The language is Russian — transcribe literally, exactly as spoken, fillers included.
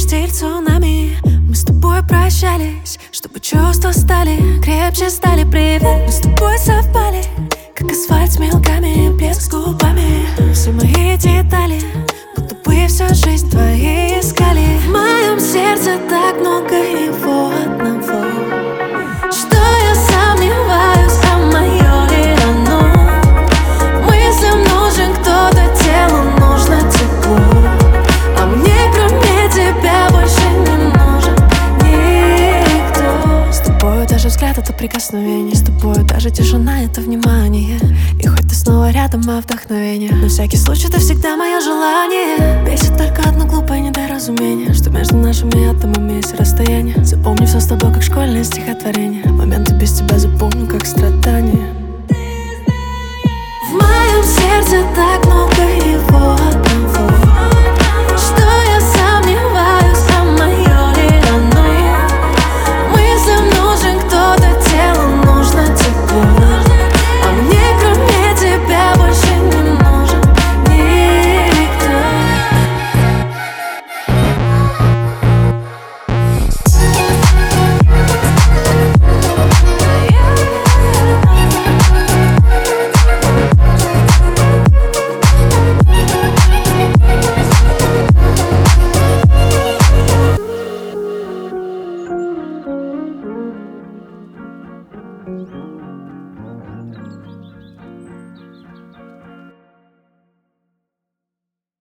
штиль цунами. Мы с тобой прощались, чтобы чувства стали крепче, стали привет. Мы с тобой совпали, как асфальт с мелками, блеск губами. Все мои детали, будто бы всю жизнь твоей искали. В моем сердце так много его одного, что я сомневаюсь, а мое ли оно. Мыслям нужен кто-то, телу нужно тепло, а мне кроме тебя больше не нужен никто. С тобою даже взгляд — это прикосновение, с тобою даже тишина — это внимание. И хоть ты снова рядом, мое вдохновение, на всякий случай ты всегда мое желание. Бесит только одно глупое недоразумение, что между нашими атомами есть расстояние. Запомни все с тобой, как школьное стихотворение. Моменты без тебя запомню, как страдания.